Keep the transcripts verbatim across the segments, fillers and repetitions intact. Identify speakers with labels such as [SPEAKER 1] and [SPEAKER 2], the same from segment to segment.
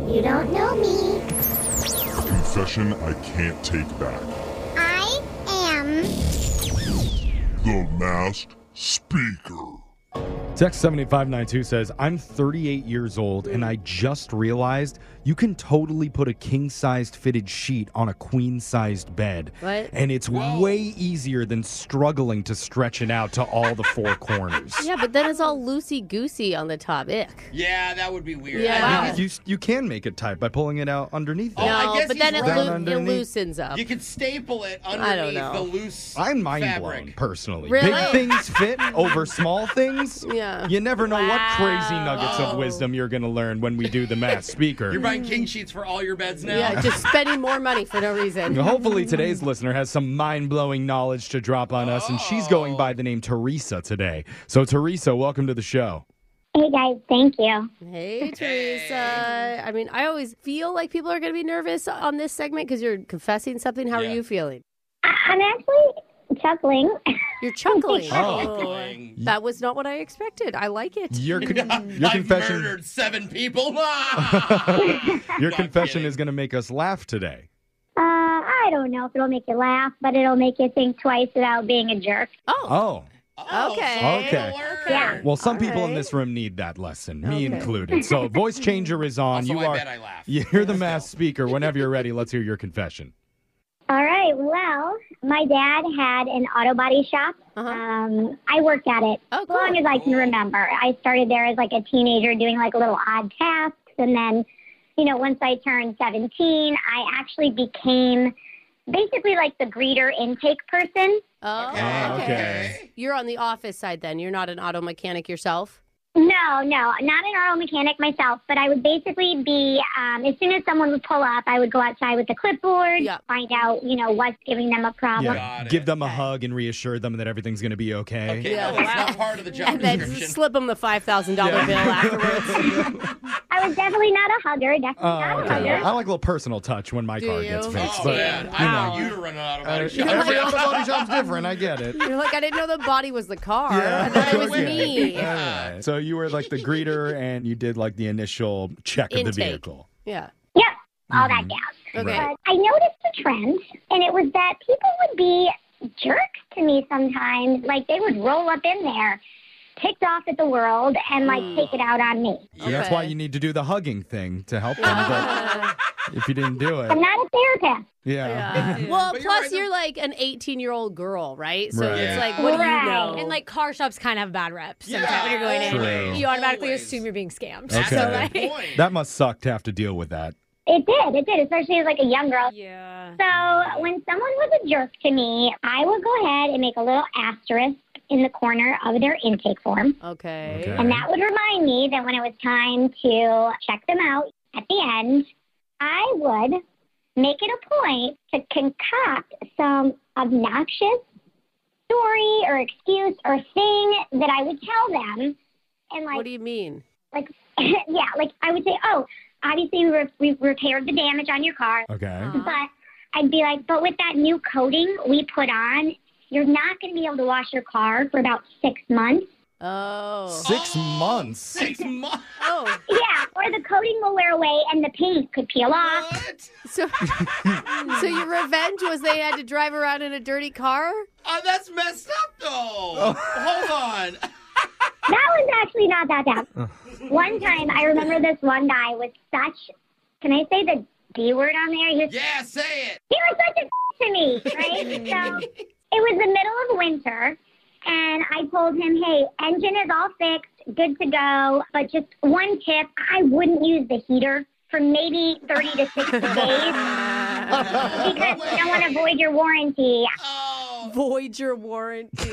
[SPEAKER 1] You don't know me.
[SPEAKER 2] Confession I can't take back.
[SPEAKER 1] I am...
[SPEAKER 2] The Masked Speaker.
[SPEAKER 3] Text seven eight five nine two says, I'm thirty-eight years old and I just realized you can totally put a king-sized fitted sheet on a queen-sized bed.
[SPEAKER 4] What?
[SPEAKER 3] And it's
[SPEAKER 5] Whoa.
[SPEAKER 3] way easier than struggling to stretch it out to all the four corners.
[SPEAKER 4] Yeah, but then it's all loosey-goosey on the top. Ick.
[SPEAKER 5] Yeah, that would be weird.
[SPEAKER 4] Yeah.
[SPEAKER 5] I
[SPEAKER 4] Wow.
[SPEAKER 5] think
[SPEAKER 3] You, you, you can make it tight by pulling it out underneath
[SPEAKER 5] Oh,
[SPEAKER 3] it.
[SPEAKER 5] I
[SPEAKER 4] No,
[SPEAKER 5] guess
[SPEAKER 4] but
[SPEAKER 5] he's
[SPEAKER 4] then it,
[SPEAKER 5] right.
[SPEAKER 4] loo-
[SPEAKER 3] Down
[SPEAKER 4] it
[SPEAKER 3] underneath.
[SPEAKER 4] loosens up.
[SPEAKER 5] You could staple it
[SPEAKER 4] I don't
[SPEAKER 5] underneath
[SPEAKER 4] know.
[SPEAKER 5] the loose
[SPEAKER 3] I'm mind
[SPEAKER 5] fabric.
[SPEAKER 3] blown, personally.
[SPEAKER 4] Really?
[SPEAKER 3] Big things fit over small things.
[SPEAKER 4] Yeah.
[SPEAKER 3] You never know what crazy
[SPEAKER 4] Wow.
[SPEAKER 3] nuggets of wisdom you're going to learn when we do the Masked Speaker.
[SPEAKER 5] You're buying king sheets for all your beds now?
[SPEAKER 4] Yeah, just spending more money for no reason.
[SPEAKER 3] Hopefully today's listener has some mind-blowing knowledge to drop on us, and she's going by the name Teresa today. So Teresa, welcome to the show.
[SPEAKER 1] Hey, guys, thank you.
[SPEAKER 4] Hey, Teresa. I mean, I always feel like people are going to be nervous on this segment because you're confessing something. How
[SPEAKER 5] Yeah.
[SPEAKER 4] are you feeling?
[SPEAKER 1] I- I'm actually chuckling.
[SPEAKER 4] You're chuckling.
[SPEAKER 3] Oh.
[SPEAKER 5] Chuckling.
[SPEAKER 4] That was not what I expected. I like it.
[SPEAKER 3] Your con- your
[SPEAKER 5] I've
[SPEAKER 3] confession
[SPEAKER 5] murdered seven people.
[SPEAKER 3] your
[SPEAKER 5] Not
[SPEAKER 3] confession
[SPEAKER 5] kidding.
[SPEAKER 3] is going to make us laugh today.
[SPEAKER 1] Uh, I don't know if it'll make you laugh, but it'll make you think twice about being a jerk.
[SPEAKER 4] Oh,
[SPEAKER 3] Oh.
[SPEAKER 5] Oh,
[SPEAKER 4] Okay.
[SPEAKER 5] so
[SPEAKER 3] Okay.
[SPEAKER 5] it'll learn.
[SPEAKER 1] Yeah.
[SPEAKER 3] Well, some
[SPEAKER 4] All
[SPEAKER 3] people in
[SPEAKER 4] right.
[SPEAKER 3] this room need that lesson, me
[SPEAKER 4] Okay.
[SPEAKER 3] included. So voice changer is on.
[SPEAKER 5] Also,
[SPEAKER 3] you
[SPEAKER 5] I
[SPEAKER 3] are
[SPEAKER 5] bet I laugh.
[SPEAKER 3] You're the
[SPEAKER 5] Let's
[SPEAKER 3] Masked
[SPEAKER 5] go.
[SPEAKER 3] Speaker. Whenever you're ready, let's hear your confession.
[SPEAKER 1] All right, well, my dad had an auto body shop.
[SPEAKER 4] Uh-huh.
[SPEAKER 1] Um, I worked at it
[SPEAKER 4] Oh,
[SPEAKER 1] as long
[SPEAKER 4] cool.
[SPEAKER 1] as I can remember. I started there as like a teenager doing like little odd tasks. And then, you know, once I turned seventeen, I actually became basically like the greeter intake person.
[SPEAKER 4] Oh,
[SPEAKER 5] Okay.
[SPEAKER 3] Oh,
[SPEAKER 4] okay.
[SPEAKER 3] okay.
[SPEAKER 4] You're on the office side then. You're not an auto mechanic yourself?
[SPEAKER 1] No, no, not an auto mechanic myself, but I would basically be, um, as soon as someone would pull up, I would go outside with the clipboard,
[SPEAKER 4] Yeah.
[SPEAKER 1] find out, you know, what's giving them a problem.
[SPEAKER 3] Yeah.
[SPEAKER 5] Got it.
[SPEAKER 3] Give them a
[SPEAKER 4] Okay.
[SPEAKER 3] hug and reassure them that everything's going to be okay.
[SPEAKER 5] Okay,
[SPEAKER 4] Yeah.
[SPEAKER 5] no, that's not part of the job
[SPEAKER 4] And then
[SPEAKER 5] description.
[SPEAKER 4] slip them the five thousand dollars
[SPEAKER 3] Yeah.
[SPEAKER 4] bill afterwards.
[SPEAKER 1] I was definitely not a hugger, definitely
[SPEAKER 3] Oh,
[SPEAKER 1] not a
[SPEAKER 3] okay.
[SPEAKER 1] hugger.
[SPEAKER 3] I like a little personal touch when my
[SPEAKER 4] Do
[SPEAKER 3] car
[SPEAKER 4] you?
[SPEAKER 3] gets fixed.
[SPEAKER 5] Oh,
[SPEAKER 3] but,
[SPEAKER 5] man.
[SPEAKER 3] you
[SPEAKER 5] I
[SPEAKER 4] Wow.
[SPEAKER 5] want you to run an auto
[SPEAKER 3] Uh,
[SPEAKER 5] body shop.
[SPEAKER 3] every auto body shop's different. I get it.
[SPEAKER 4] You're like, I didn't know the body was the car. I thought it was
[SPEAKER 5] okay.
[SPEAKER 4] me.
[SPEAKER 3] All right. So you were like the greeter, and you did like the initial check of the
[SPEAKER 4] Intake.
[SPEAKER 3] vehicle.
[SPEAKER 4] Yeah.
[SPEAKER 1] Yep, all
[SPEAKER 3] Mhm.
[SPEAKER 1] that jazz.
[SPEAKER 4] Okay.
[SPEAKER 3] Right.
[SPEAKER 1] But I noticed a trend, and it was that people would be jerks to me sometimes. Like, they would roll up in there, ticked off at the world, and, like,
[SPEAKER 4] Mm.
[SPEAKER 1] take it out on me.
[SPEAKER 3] So that's why
[SPEAKER 4] Okay.
[SPEAKER 3] you need to do the hugging thing to help them. But if you didn't do it,
[SPEAKER 1] I'm not a therapist.
[SPEAKER 3] yeah.
[SPEAKER 4] Yeah. Well,
[SPEAKER 5] But you're
[SPEAKER 4] plus
[SPEAKER 5] right,
[SPEAKER 4] you're
[SPEAKER 5] though.
[SPEAKER 4] like an eighteen-year-old girl, right? So
[SPEAKER 3] Right.
[SPEAKER 4] it's
[SPEAKER 5] Yeah.
[SPEAKER 4] like, what do you
[SPEAKER 1] Right.
[SPEAKER 4] know?
[SPEAKER 6] And like car shops kind of have bad reps.
[SPEAKER 5] Yeah.
[SPEAKER 6] Sometimes when you're going in,
[SPEAKER 3] True.
[SPEAKER 6] you automatically
[SPEAKER 5] Always.
[SPEAKER 6] assume you're being scammed.
[SPEAKER 3] Okay.
[SPEAKER 6] So
[SPEAKER 5] That's
[SPEAKER 6] like,
[SPEAKER 5] the point.
[SPEAKER 3] That must suck to have to deal with that.
[SPEAKER 1] It did, it did, especially as, like, a young girl.
[SPEAKER 6] yeah.
[SPEAKER 1] So when someone was a jerk to me, I would go ahead and make a little asterisk in the corner of their intake form.
[SPEAKER 4] Okay.
[SPEAKER 3] Okay.
[SPEAKER 1] And that would remind me that when it was time to check them out at the end, I would make it a point to concoct some obnoxious story or excuse or thing that I would tell them. And like,
[SPEAKER 4] What do you mean?
[SPEAKER 1] like, yeah, like I would say, oh, obviously we, re- we repaired the damage on your car.
[SPEAKER 3] Okay.
[SPEAKER 6] Uh-huh.
[SPEAKER 1] But I'd be like, but with that new coating we put on, you're not going to be able to wash your car for about six months.
[SPEAKER 4] Oh.
[SPEAKER 3] Six months.
[SPEAKER 5] Six months.
[SPEAKER 4] Oh.
[SPEAKER 1] Yeah, or the coating will wear away and the paint could peel off.
[SPEAKER 5] What?
[SPEAKER 4] So, so your revenge was they had to drive around in a dirty car?
[SPEAKER 5] Oh, that's messed up, though.
[SPEAKER 3] Oh.
[SPEAKER 5] Hold on.
[SPEAKER 1] That was actually not that bad. One time, I remember this one guy was such, can I say the D word on there? He was,
[SPEAKER 5] Yeah, say it.
[SPEAKER 1] he was such a to me, right? So it was the middle of winter, and I told him, hey, engine is all fixed, good to go, but just one tip, I wouldn't use the heater for maybe thirty to sixty days because you don't want to void your warranty.
[SPEAKER 5] Oh.
[SPEAKER 4] Void your warranty.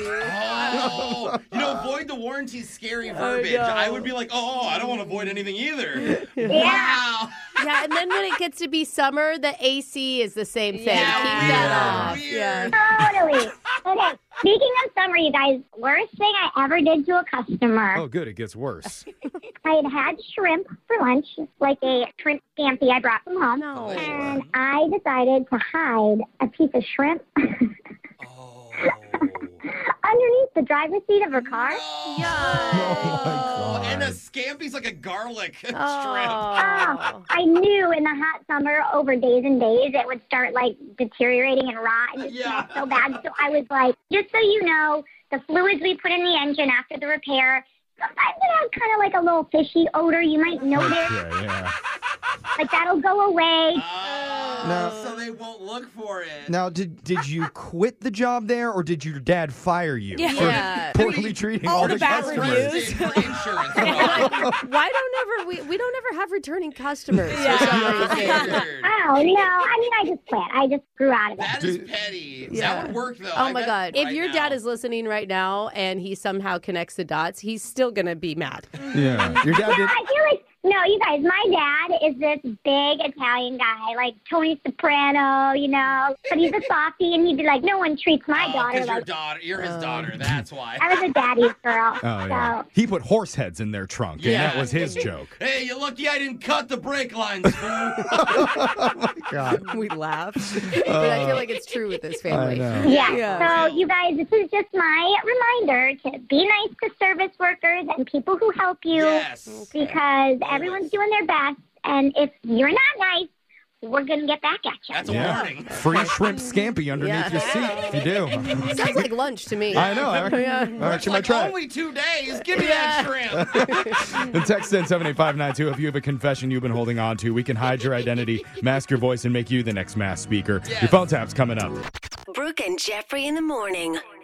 [SPEAKER 5] Oh, you know, void the warranty scary verbiage.
[SPEAKER 4] know.
[SPEAKER 5] I would be like, oh, I don't want to void anything either.
[SPEAKER 1] Yeah.
[SPEAKER 5] Wow.
[SPEAKER 4] Yeah, and then when it gets to be summer, the A C is the same thing.
[SPEAKER 6] Yeah,
[SPEAKER 4] Keep
[SPEAKER 5] weird,
[SPEAKER 4] that off.
[SPEAKER 5] weird.
[SPEAKER 4] Yeah.
[SPEAKER 1] Totally. Okay, speaking of summer, you guys, worst thing I ever did to a customer.
[SPEAKER 3] Oh, good. It gets worse.
[SPEAKER 1] I had had shrimp for lunch, like a shrimp scampi I brought from home.
[SPEAKER 4] No.
[SPEAKER 1] And I decided to hide a piece of shrimp
[SPEAKER 5] Oh.
[SPEAKER 1] underneath the driver's seat of her car.
[SPEAKER 5] Oh,
[SPEAKER 3] Oh, my God.
[SPEAKER 5] And a scampi's like a garlic shrimp.
[SPEAKER 4] Oh.
[SPEAKER 1] Oh, So I knew in the hot summer, over days and days, it would start like deteriorating and rot and just
[SPEAKER 5] Yeah.
[SPEAKER 1] smell so bad. So I was like, just so you know, the fluids we put in the engine after the repair, sometimes it has kind of like a little fishy odor. You might notice,
[SPEAKER 3] Yeah, yeah.
[SPEAKER 1] like that'll go away.
[SPEAKER 5] Oh,
[SPEAKER 7] No.
[SPEAKER 5] so they won't look for it.
[SPEAKER 7] Now, did did you quit the job there, or did your dad fire you
[SPEAKER 6] Yeah.
[SPEAKER 7] for
[SPEAKER 4] Yeah.
[SPEAKER 7] poorly treating
[SPEAKER 6] All
[SPEAKER 7] all
[SPEAKER 6] the
[SPEAKER 7] the
[SPEAKER 6] bad
[SPEAKER 7] customers?
[SPEAKER 6] reviews.
[SPEAKER 5] For insurance.
[SPEAKER 4] Why don't ever we we don't ever have returning customers? for
[SPEAKER 6] Yeah.
[SPEAKER 4] some reason.
[SPEAKER 5] Weird.
[SPEAKER 1] Oh, no. I mean, I just quit. I just grew out of it.
[SPEAKER 5] That is petty.
[SPEAKER 4] Yeah.
[SPEAKER 5] That would work though.
[SPEAKER 4] Oh
[SPEAKER 5] I
[SPEAKER 4] my
[SPEAKER 5] bet
[SPEAKER 4] God. If
[SPEAKER 5] right
[SPEAKER 4] your
[SPEAKER 5] now.
[SPEAKER 4] dad is listening right now and he somehow connects the dots, he's still going to be mad.
[SPEAKER 3] Yeah. Your dad
[SPEAKER 1] No,
[SPEAKER 3] did.
[SPEAKER 1] I feel like, no, you guys, my dad is this big Italian guy, like Tony Soprano, you know, but he's a softie, and he'd be like, no one treats my
[SPEAKER 5] Oh,
[SPEAKER 1] daughter
[SPEAKER 5] 'cause your
[SPEAKER 1] like
[SPEAKER 5] daughter, you're his
[SPEAKER 4] Um,
[SPEAKER 5] daughter. That's why.
[SPEAKER 1] I was a daddy's girl.
[SPEAKER 3] Oh, yeah.
[SPEAKER 1] So,
[SPEAKER 3] He put horse heads in their trunk, and
[SPEAKER 5] Yeah.
[SPEAKER 3] that was his joke.
[SPEAKER 5] Hey, you lucky I didn't cut the brake lines, fool.
[SPEAKER 7] God.
[SPEAKER 4] We laugh. but I feel like it's true with this
[SPEAKER 3] I
[SPEAKER 4] family.
[SPEAKER 3] know.
[SPEAKER 1] yeah.
[SPEAKER 4] Yeah.
[SPEAKER 1] So, you guys, this is just my reminder to be nice to service workers and people who help you
[SPEAKER 5] yes.
[SPEAKER 1] because everyone's doing their best. And if you're not nice, we're going to get back at you.
[SPEAKER 5] That's a
[SPEAKER 3] Yeah.
[SPEAKER 5] warning.
[SPEAKER 3] Free shrimp scampi underneath
[SPEAKER 4] Yeah.
[SPEAKER 3] your seat if you do.
[SPEAKER 4] Sounds like lunch to me.
[SPEAKER 3] I know. I,
[SPEAKER 4] Yeah.
[SPEAKER 3] I
[SPEAKER 5] It's
[SPEAKER 3] actually
[SPEAKER 5] like
[SPEAKER 3] might try it.
[SPEAKER 5] only two days. Give me that shrimp.
[SPEAKER 3] And text in seven eight five nine two if you have a confession you've been holding on to. We can hide your identity, mask your voice, and make you the next mass speaker. Your
[SPEAKER 5] Yes.
[SPEAKER 3] phone tap's coming up.
[SPEAKER 8] Brooke and Jeffrey in the morning.